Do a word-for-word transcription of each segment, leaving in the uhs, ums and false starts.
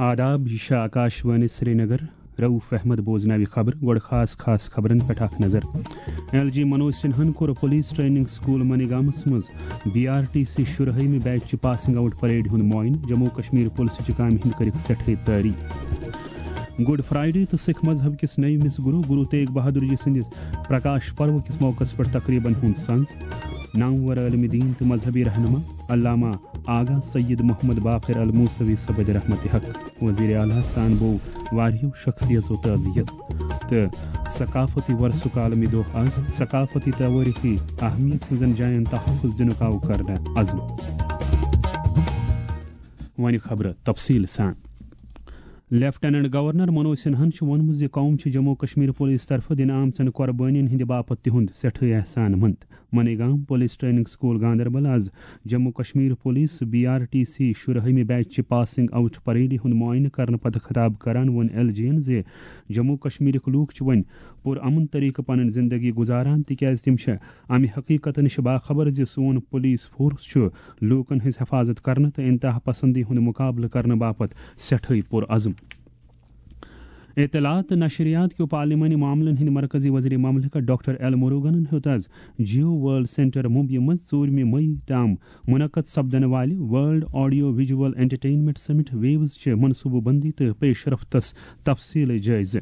آداب یہ آکاشوانی سری نگر رؤف احمد بوزناوی خبر گوڑ خاص خاص خبرن پہ اخ نظر ایل جی منوج سنہن کور پولیس ٹریننگ سکول منیگامس مز بی آر ٹی سی شرہمی بیچ پاسنگ آؤٹ پریڈ ہند معائن جموں کشمیر پولیس کام ہند کر سٹھے تعریف گڈ فرائیڈے تو سکھ مذہب کس نئی مس گرو گرو تیغ بہادر جی سندس پرکاش پرو کس موقع پہ تقریباً ہند سنز نامور علم دین تو مذہبی رہنما علامہ آغا سید محمد باقر الموسوی صبد رحمت حق وزیر اعلیٰ سان بو واریو شخصیت و تعزیت تو ثقافتی ورثک عالمی دہ آز ثقافتی تواریخی اہمیت ہزن جائن تحفظ دنک آو کرنا عزم ون خبر تفصیل سان لیفٹیننٹ گورنر منوج سنہن وونمت زِ قوم جموں کشمیر پولیس طرف دن آمژن قربانین ہند باپت تہند سٹھے احسان مند منیگام پولیس ٹریننگ سکول گاندربل آز Jammu Kashmir police B R T C شرہمی بیچ پاسنگ آؤٹ پریڈ ہند معائنہ کرنے پتہ خطاب کران وون ایل جی ین زِ جموں کشمیرک لوک ون پر امن طریقہ پن زندگی گزاران تکیاز تم امہ حقیقت نش باخبر زِ سون پولیس فورس لوکن ہز حفاظت کرنے تو انتہا پسندی ہند مقابلہ کرنے باپت سٹھے پر عزم اطلاعات نشریات کے پارلیمانی معاملن ہند مرکزی وزیر مملکت ڈاکٹر ایل مروگنن ہیوت آز جیو ورلڈ سینٹر ممبئی مز ژوٗرمہِ مئی تام منعقد سپدن والہ world audio visual entertainment summit waves چہ منصوبہ بندی تو پیش رفتس تفصیل جائزہ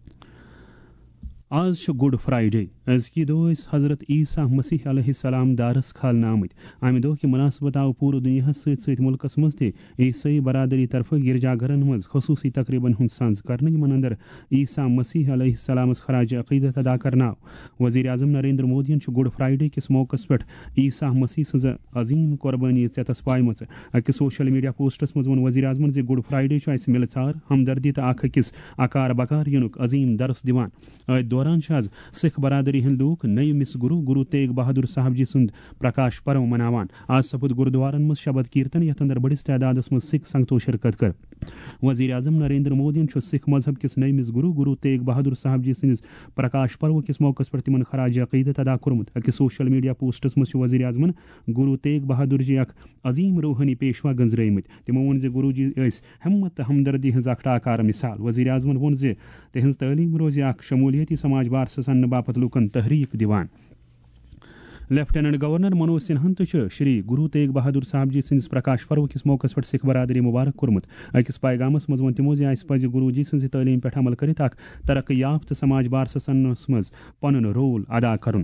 آز گڈ فرائیڈے ازکی دہ حضرت عیسیٰ مسیح علیہ السلام دارس کھالنے آمت امہ دہ کہ مناسبت آو پورٕ دنیا ست ست ملکس مز تہ عیسائی برادری طرف گرجا گرن مز خصوصی تقریباً ہند سنز کرنے یمن اندر عیسیٰ مسیح علیہ السلام خراج عقیدت ادا کرنا وزیر اعظم نریندر مودی گڈ فرائیڈے کس موقع پہ عیسیٰ مسیح سز عظیم قربانی ژیتس پائم اکس سوشل میڈیا پوسٹس مز وون وزیر اعظم زِ گڈ فرائیڈے اس ملژار ہمدردی تو اخ أکس اکار بکار ینک عظیم درس دِوان ات دوران آز سکھ برادری ہند لوک نئی مس گرو گرو تیغ بہادر صاحب جی سند پرکاش پرو مناوان آج سپد گردوارن مز شبد کیرتن یتھ اندر بڑس تعدادس مز سکھ سنگتو شرکت کر وزیر اعظم نریندر مودی سکھ مذہب کس نئی مس گرو گرو تیغ بہادر صاحب جی سندس پرکاش پرو کس موقع پر تمن خراج عقیدت ادا کورمت اکس سوشل میڈیا پوسٹس مز وزیر اعظمن گرو تیغ بہادر جی اخ عظیم روحانی پیشوا گنزرمت تمو وون زِ گرو جی یس ہمت تو ہمدردی ہز اخ ٹاکار مثال وزیر اعظمن وون زِ تہذ تعلیم روزِ اخ شمولیتی سماج بارس سننے باپت لوکن تحریک دیوان لیفٹیننٹ گورنر منوج سنہن تو شری گرو تیغ بہادر صاحب جی سندس پرکاش پرو کس موقع پہ سکھ برادری مبارک کورمت اکس پیغامس مز ون تمو زِ اس پزِ گرو جی سنز تعلیم پہ عمل کرت اخ ترقی یافتہ سماج بارس سننس مز پنن رول ادا کرن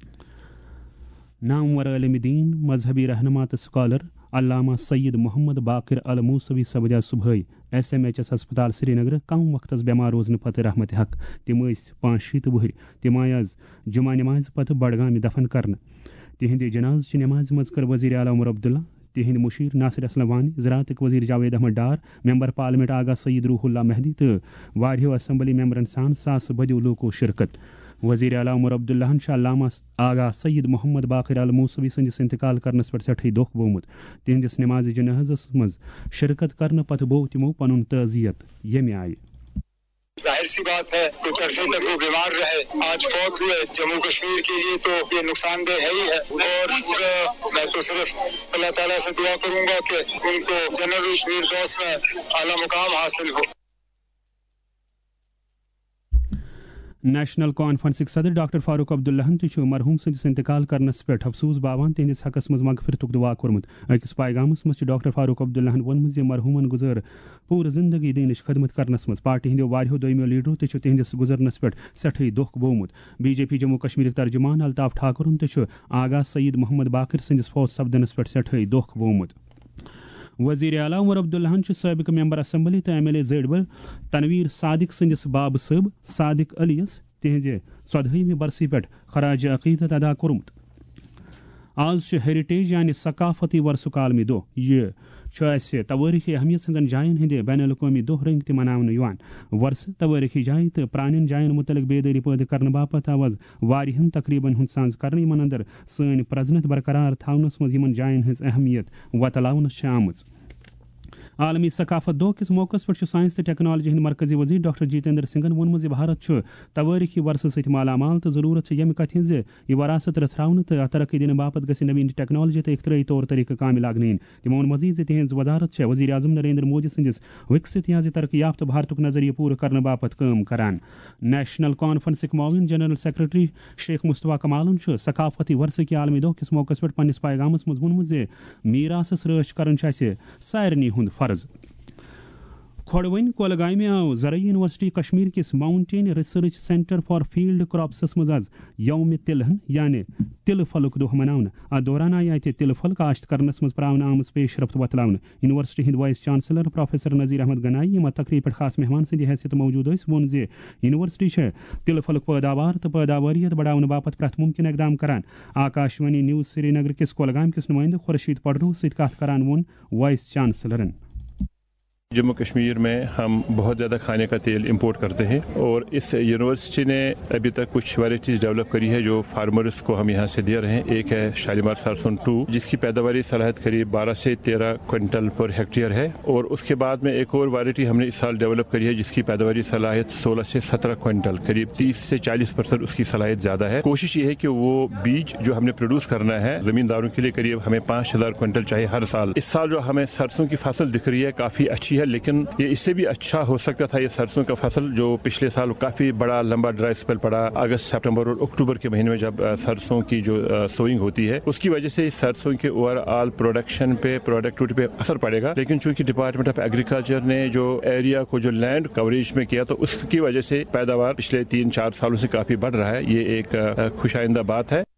نامور عالم دین مذہبی رہنما تو سکالر علامہ سید محمد باقر الموسوی سپدیا صبح ایس ایم ایچ ایس ہسپتال سری نگر کم وقت بیمار روزن پتہ رحمت حق تم پانچ شیت وہر تم آئی آز جمعہ نماز پتہ بڈگام دفن کرنے تہند جناز چہ نماز مز کر وزیر اعلیٰ عمر عبداللہ تہند مشیر ناصر اسلم وانی زراعتک وزیر Javed Ahmad Dar member parliament Agha Syed Ruhullah مہدی تو واریو اسمبلی ممبرن سان ساس بدیو لوکو شرکت وزیر اعلیٰ عمر عبداللہ علامہ آغا سید محمد باقر الموسوی سندس انتقال کرنس پہ سٹھے دکھ بومت تہندس نماز جنازس مز شرکت کرنے پتہ بو تمو پن تعزیت یمہ آئی ظاہر سی بات ہے کچھ عرصے تک وہ بیمار رہے آج فوت ہوئے جموں کشمیر کے لیے تو یہ نقصان دہ ہے ہی ہے اور میں تو صرف اللہ تعالیٰ سے دعا کروں گا کہ ان کو جنت الفردوس میں اعلیٰ مقام حاصل ہو نیشنل کانفرنسک صدر ڈاکٹر فاروق عبداللہ تہ مرحوم سندس انتقال کرنس پہ افسوس باوان تہندس حقس مز مغفرتک دعا کورمت اکس پیغامس مز ڈاکٹر فاروق عبداللہ وونمت زِ مرحومن گزر پور زندگی دینش خدمت کرنس مز پارٹی ہندو واریو دویمو لیڈرو تہ تہندس گزرنس پہ سٹھے دکھ بومت B J P Jammu Kashmir ترجمان الطاف ٹھاکرن تہ آغا سید محمد باقر سندس فوت سپدنس پہ سٹھے دکھ بومت وزیر اعلیٰ عمر عبداللہ سابق ممبر اسمبلی تو M L A Zadibal Tanvir Sadiq سندس باب صٲب صادق علیس تہذ ژۄدہٲیمہِ برسی پہ خراج عقیدت ادا کورمت آز ہیریٹیج یعنی ثقافتی ورثک عالمی دہ یہ توٲریخی اہمیت ہزن جائن ہند بین الاقوامی دہ رنگ تہ مناونہ ورثہ توٲریخی جائیں تو پرانن جائن متعلق بیداری پٲدٕ کرنے باپت آو آز واریاہن تقریباً ہند سانز کرنے یمن اندر سٲنۍ پرزنت برقرار تھاونس مز یمن جائن ہز اہمیت وتلاونس آمٕژ عالمی ثقافت دۄہ کِس موقعس پٮ۪ٹھ چھُ سائنس تہٕ ٹیکنالوجی ہٕنٛدۍ مرکزی وزیر ڈاکٹر جتیندر سنگھن ووٚنمُت زِ بھارت چھُ توٲریخی ورثہٕ سۭتۍ مالا مال تہٕ ضروٗرت چھِ ییٚمہِ کتھِ ہٕنٛز زِ یہِ وراثت رژھراونہٕ تہٕ ترقی دِنہٕ باپتھ گژھِ نوین ٹیکنالوجی تہٕ اختراعی طور طریقہٕ کامہِ لاگنہٕ یِنۍ. تِمو ووٚن مزید زِ تِہنٛز وزارت چھےٚ وزیر اعظم نریندر مودی سٕنٛدِس وِکست یا زِ ترقی یافتہٕ بھارتُک نظریہ پوٗرٕ کرنہٕ باپتھ کٲم کران. نیشنل کانفرنسٕکۍ معاوِن جنرل سیکرٹری شیخ مصطفیٰ کمالن چھُ ثقافتی ورثہٕ کہِ عالمی دۄہ کِس موقعس پٮ۪ٹھ پننِس پیغامس منٛز ووٚنمُت زِ میراثس رٲچھ کرُن چھُ اَسہِ سارنٕے ہُنٛد فرض. کھۄڈوٕنۍ کۄلگامہِ آو زرعی یونیورسٹی کشمیر کِس mountain research centre for field کراپسس منٛز آز یومِ تِلہن یعنی تِلہٕ پھلُک دۄہ مناونہٕ. اتھ دوران آیہِ اتہِ تِلہٕ پھل کاشت کرنس منٛز پراونہٕ آمٕژ پیش رفت بتلاونہٕ. یونیورسٹی ہٕنٛدۍ vice chancellor professor Nazir Ahmad Ganaie یِم اتھ تقریٖب پٮ۪ٹھ خاص مہمان سٕنٛدِ حیثیت موجوٗد ٲسۍ ووٚن زِ یونیورسٹی چھےٚ تِلہٕ پھلُک پٲداوار تہٕ پٲداوٲریت بڑاونہٕ باپتھ پرٛٮ۪تھ مُمکِن اقدام کران. آکاشوانی نیوز سری نگر کِس کۄلگامہِ کِس نُمٲیندٕ خورشید پڈروٗ سۭتۍ کتھ کران ووٚن وائس چانسلرن. جموں کشمیر میں ہم بہت زیادہ کھانے کا تیل امپورٹ کرتے ہیں اور اس یونیورسٹی نے ابھی تک کچھ ویرائٹیز ڈیولپ کری ہے جو فارمرز کو ہم یہاں سے دے رہے ہیں. ایک ہے شالیمار سرسون ٹو جس کی پیداواری صلاحیت قریب بارہ سے تیرہ کوئنٹل پر ہیکٹیئر ہے, اور اس کے بعد میں ایک اور ویرائٹی ہم نے اس سال ڈیولپ کری ہے جس کی پیداواری صلاحیت سولہ سے سترہ کوئنٹل قریب تیس سے چالیس پرسینٹ اس کی صلاحیت زیادہ ہے. کوشش یہ ہے کہ وہ بیج جو ہم نے پروڈیوس کرنا ہے زمینداروں کے لیے قریب ہمیں پانچ ہزار کوئنٹل چاہیے ہر سال. اس سال جو ہمیں سرسوں کی فصل دکھ رہی ہے کافی اچھی ہے, لیکن یہ اس سے بھی اچھا ہو سکتا تھا. یہ سرسوں کا فصل جو پچھلے سال کافی بڑا لمبا ڈرائی اسپیل پڑا اگست سپٹمبر اور اکتوبر کے مہینے میں جب سرسوں کی جو سوئنگ ہوتی ہے اس کی وجہ سے سرسوں کے اوور آل پروڈکشن پہ پروڈکٹیوٹی پہ اثر پڑے گا. لیکن چونکہ ڈپارٹمنٹ آف ایگریکلچر نے جو ایریا کو جو لینڈ کوریج میں کیا تو اس کی وجہ سے پیداوار پچھلے تین چار سالوں سے کافی بڑھ رہا ہے. یہ ایک خوش آئندہ بات ہے.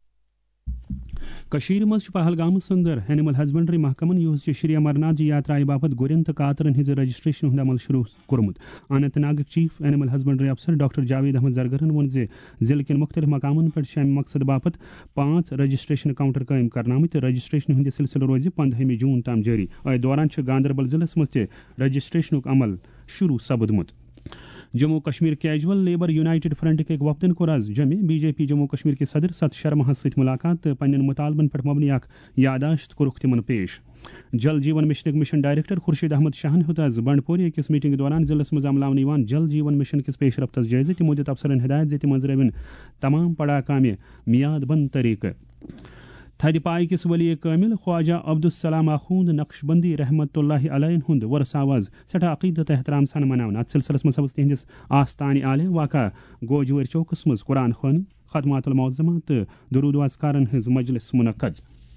کشیر مز پہلگامس اندر اینیمل ہسبنڈری محکمن یُس شری امرناتھ جی یاترا باپت گُرین تو کاترن ہز رجسٹریشن ہند عمل شروع کورمت. Anantnag chief animal husbandry افسر ڈاکٹر جاوید احمد زرگرن ووٚن زِ ضلع کٮ۪ن مختلف مقامن پٮ۪ٹھ امہِ مقصد باپت پانژھ رجسٹریشن کاؤنٹر قائم کرنہٕ آمٕتۍ تہٕ رجسٹریشن ہُنٛد سلسلہٕ روزِ پندہمہِ جوٗن تام جٲری. أتھۍ دوران چھُ گاندربل ضلعس منٛز تہِ رجسٹریشنُک عمل شروع سپدمُت. Jammu Kashmir casual labour united front أکۍ وفدن کوٚر آز جمع B J P Jammu Kashmir کے صدر ست شرماہس سۭتۍ ملاقات تہٕ پننٮ۪ن مطالبن پٮ۪ٹھ مبنی اکھ یاداشت کوٚرُکھ تِمن پیش. جل جیون مشنٕکۍ مشن ڈائریکٹر خورشید احمد شاہن ہیوٚت آز بنڈپوری أکِس میٹنگ دوران ضلعس منٛز عملاونہٕ یِوان جل جیون مشن کِس پیش رفتس جٲیزٕ. تِمو دِیُت افسرن ہدایت زِ تِم أنٛزرٲوِن تمام پڑا کامہِ میاد بند طریقہٕ. تھدِ پاے کِس ولی کامل خواجہ عبدالسلام آخوند نقش بندی رحمت اللہ علیہ ہُنٛد وۄرثہٕ آو آز سٮ۪ٹھاہ عقیدت تہٕ احترام سان مناونہٕ. اتھ سلسلس منٛز سپٕز تِہنٛدِس آستانہِ عالیہ واقع گوجوٲرۍ چوکس منٛز قرآن خوانی خدمات المعظمہ تہٕ درود و اذکارن ہٕنٛز مجلس منعقد.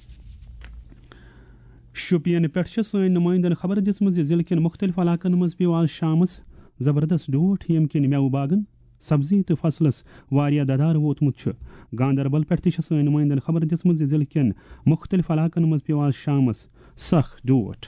شوپین پٮ۪ٹھ چھِ سٲنۍ نُمٲیندن خبر دِژمٕژ زِ ضلعہٕ کٮ۪ن مختلف علاقن منٛز پیوٚو آز شامس زبردست ڈوٹھ ییٚمہِ کِنۍ میوٕ باغن سبزی تہٕ فصلس واریاہ ددار ووتمُت چھُ. گاندربل پٮ۪ٹھ تہِ چھِ سٲنۍ نُمٲیندن خبر دِژمٕژ زِ ضلعہٕ کٮ۪ن مختلف علاقن منٛز پیوٚو آز شامس سخ ڈوٹھ.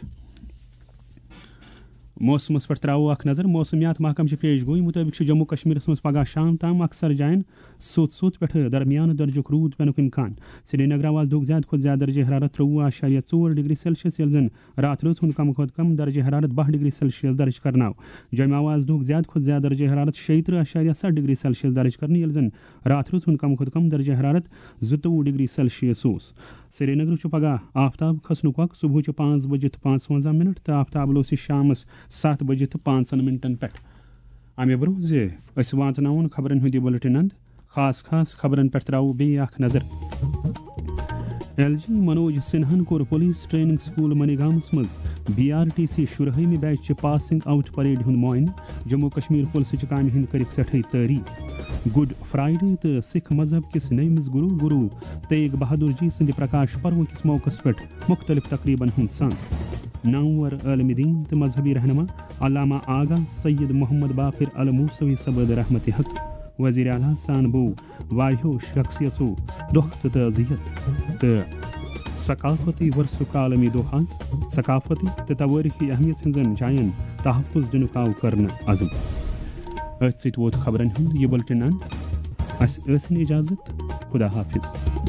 موسمس پٮ۪ٹھ تراوو اکھ نظر. موسمیات محکمہٕ چہِ پیش گوئی مُطٲبِق چھُ جموں کشمیرس منٛز پگہہ شام تام اکثر جاین سوٚت سوٚت پٮ۪ٹھٕ درمیانہٕ درجُک روٗد پینُک اِمکان. سری نگر آواز دۄہُک زیادٕ کھۄتہٕ زیادٕ درجہِ حرارت ترٛۆوُہ اَشاریہ ژور ڈگری سیلسیس ییٚلہِ زن راتھ رٲژ ہُنٛد کم کھۄتہٕ کم درجہِ حرارت باہ ڈگری سیلسیس درج کرناو. جوٚمہِ آواز دۄہُک زیادٕ کھۄتہٕ زیادٕ درجہِ حرارت شیٚیہِ ترٕہ اَشاریہ سَتھ ڈگری سیلسیس درج کرنہٕ ییٚلہِ زن راتھ رٲژ ہُنٛد کم کھۄتہٕ کم درجہِ حرارت زٕتووُہ ڈگری سیلسیس اوس. سری نگر چھُ پگہہ آفتاب کھسنُک وق صبحچہِ پانٛژھ بجے تہٕ پانٛژوَنٛزاہ منٹ تہٕ آفتاب لوسہِ شامس سَتھ بجے تہٕ پانٛژن منٹن پٮ۪ٹھ. امہِ برونٛہہ زِ أسۍ واتناوون خبرن ہُنٛد یہِ بُلٹن انٛد خاص خاص خبرن پٮ۪ٹھ تراوو بیٚیہِ اکھ نظر. ایل جی منوج سنہن کوٚر پولیس ٹریننگ سکول منیگامس منٛز بی آر ٹی سی شُرہٲمہِ بیچ پاسنگ آؤٹ پریڈ ہُنٛد معائنہٕ. جموں کشمیر پُلسٕچہِ کامہِ ہٕنٛدۍ کٔرِکھ سٮ۪ٹھٕے تعریٖف. گُڈ فرائیڈے تہٕ سکھ مذہب کِس نٔیمِس گروٗ گروٗ تیگ بہادُر جی سٕنٛدِ پرکاش پرو کِس موقعس پٮ۪ٹھ مُختٔلِف تقریٖبن ہُنٛد سانس. نامور عالمِ دیٖن تہٕ مذہبی رہنما علامہ آغا سید محمد باقر الموسوی سبٲد رحمتِ حق وزیر اعلیٰ سان بوٚو واریاہو شخصیژو دۄہ تہٕ تعزیت تہٕ ثقافتی ورثُک عالمی دۄہ آز ثقافتی تہٕ توٲریخی اہمیت ہٕنٛزن جاین تحفظ دِنُک آو کرنہٕ عزم. أتھۍ سۭتۍ ووت خبرن ہُنٛد یہِ بُلٹن انٛد. اَسہِ ٲسِن اِجازت. خدا حافظ.